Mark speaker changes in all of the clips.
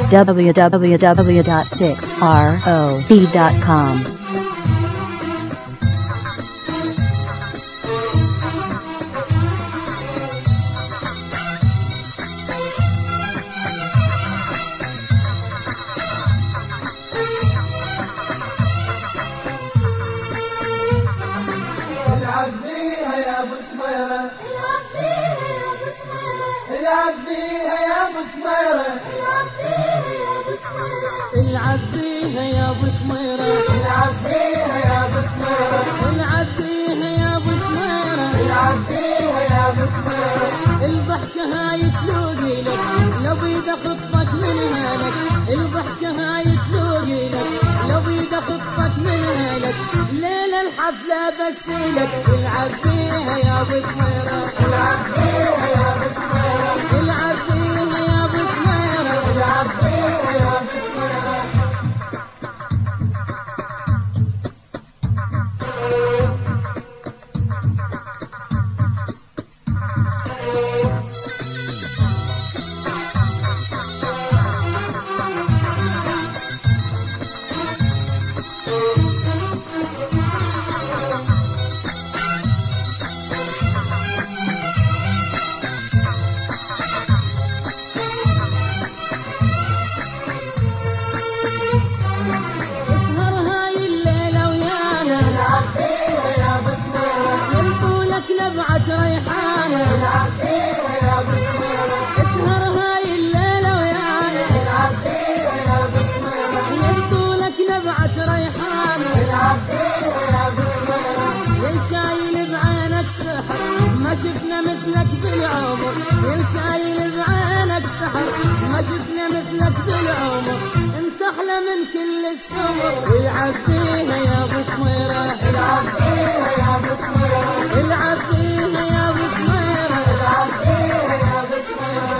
Speaker 1: www.6rob.com.
Speaker 2: العب بيها يا ابو سميرة، العب بيها يا ابو سميرة،
Speaker 3: العب بيها يا ابو سميرة،
Speaker 2: العب بيها يا ابو سميرة،
Speaker 3: العب بيها يا ابو سميرة،
Speaker 2: العب بيها يا ابو سميرة.
Speaker 3: الضحكة هاي تلوقي لك لو بيد خطك منها لك، الضحكة هاي تلوقي لك لو بيد خطك منها لك، ليلة الحفلة بس لك. العب بيها يا ابو سميرة،
Speaker 2: العب بيها يا ابو سميرة،
Speaker 3: العب بيها يا ابو سميرة،
Speaker 2: العب بيها يا ابو سميرة.
Speaker 3: اسهر هاي الليلة ويانا،
Speaker 2: العب بيها يا ابو سميرة،
Speaker 3: يلقوا لك نبعة ريحانة،
Speaker 2: العب بيها يا ابو سميرة،
Speaker 3: اسهر هاي الليلة ويانا،
Speaker 2: العب بيها يا ابو سميرة،
Speaker 3: يلقوا لك نبعة ريحانة،
Speaker 2: العب بيها يا ابو سميرة.
Speaker 3: يا شايل بعينك سحر ما شفنا مثلك بالعمر، يا شايل بعينك سحر ما شفنا مثلك بالعمر، انت احلى من كل السمر. العب فيها يا ابو سميرة،
Speaker 2: العب فيها يا ابو سميرة،
Speaker 3: العب فيها يا ابو سميرة،
Speaker 2: العب فيها يا ابو سميرة.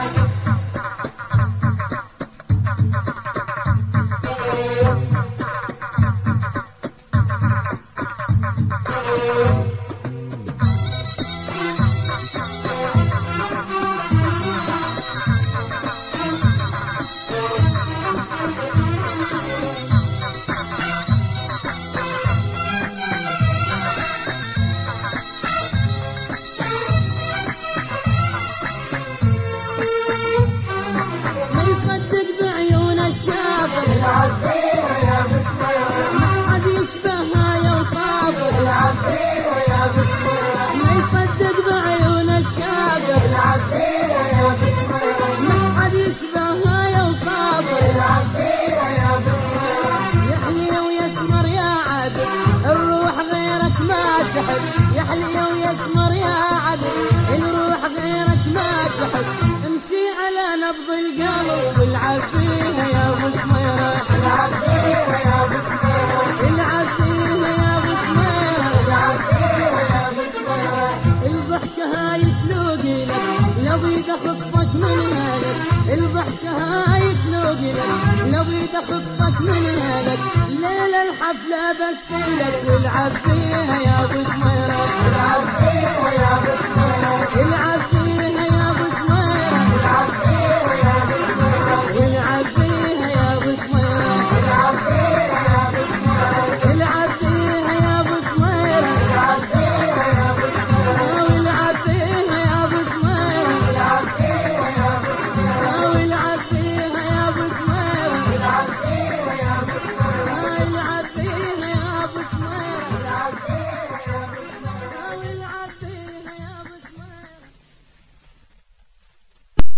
Speaker 3: ما يصدق بعيون الشافر،
Speaker 2: العب بيها يا ابو سميرة،
Speaker 3: ما حد يشبهها يوصافر،
Speaker 2: العب بيها يا ابو سميرة،
Speaker 3: ما يصدق بعيون الشافر،
Speaker 2: العب بيها يا ابو سميرة،
Speaker 3: ما حد يشبهها يوصافر،
Speaker 2: العب بيها يا ابو سميرة.
Speaker 3: يحلي ويسمر يا عدل الروح غيرك ما تحب، يحلي ويسمر يا عدل الروح غيرك ما تحب، امشي على نبض القلب والعب فيها يا ابو سميرة،
Speaker 2: العب بيها يا ابو سميرة،
Speaker 3: العب فيها يا ابو سميرة،
Speaker 2: العب بيها يا ابو سميرة.
Speaker 3: الضحكة هاي تلوقي لك لو بيد خطك منها لك، الضحكة هاي تلوقي لك لو بيد خطك منها لك، ليلة الحفلة بس لك. والعب فيها يا ابو سميرة،
Speaker 2: العب بيها يا ابو سميرة،